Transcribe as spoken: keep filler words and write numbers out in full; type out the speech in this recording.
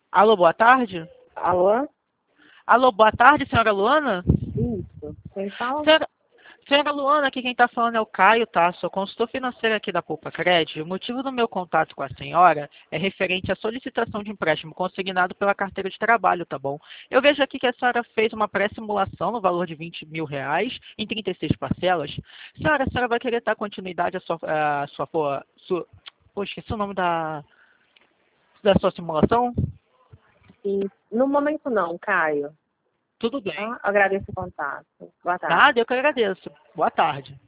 Alô, boa tarde? Alô? Alô, boa tarde, senhora Luana? Isso. Quem fala? Senhora, senhora Luana, aqui quem está falando é o Caio, tá? Sou consultor financeiro aqui da Poupa Cred. O motivo do meu contato com a senhora é referente à solicitação de empréstimo consignado pela carteira de trabalho, tá bom? Eu vejo aqui que a senhora fez uma pré-simulação no valor de vinte mil reais em trinta e seis parcelas. Senhora, a senhora vai querer dar continuidade à sua... À sua, sua, sua pô, esqueci o nome da, da sua simulação? E no momento não, Caio. Tudo bem. Tá? Agradeço o contato. Boa tarde. Nada, eu que agradeço. Boa tarde.